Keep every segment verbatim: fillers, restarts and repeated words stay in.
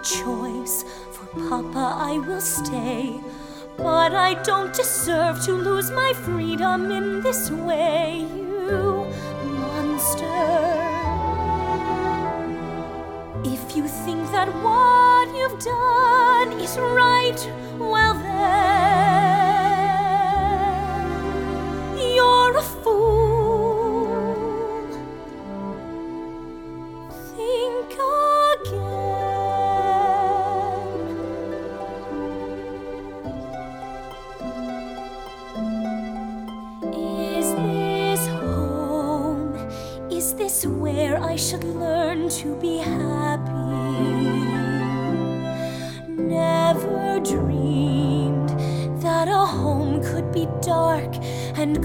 choice, for Papa I will stay. But I don't deserve to lose my freedom in this way, you monster. If you think that what you've done is right, well then, you're a fool. Think again. Is this home? Is this where I should learn to be happy? Never dreamed that a home could be dark and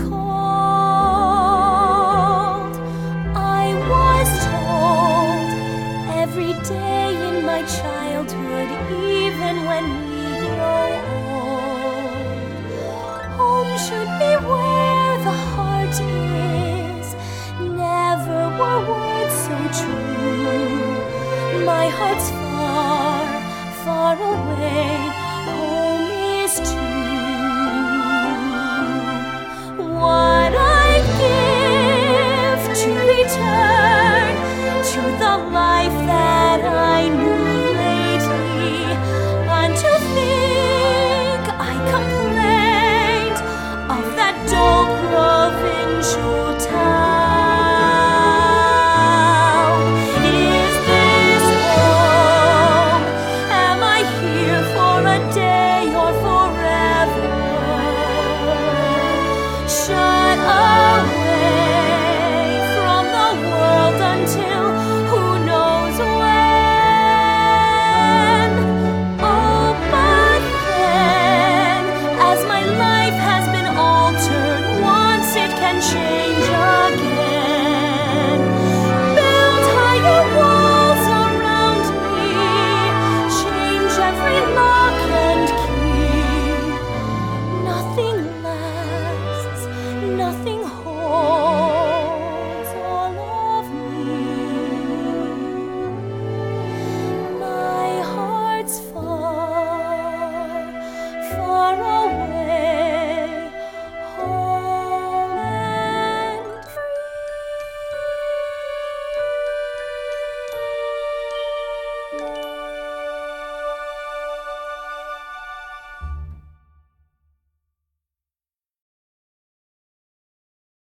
cold. I was told every day in my childhood, even when we grow old, home should be where the heart is. Never were words so true. My heart's far, far away. Home is too. What I'd give to return to the life that I knew lately, and to think I complained of that dull provincial town. Is this home? Am I here for a day?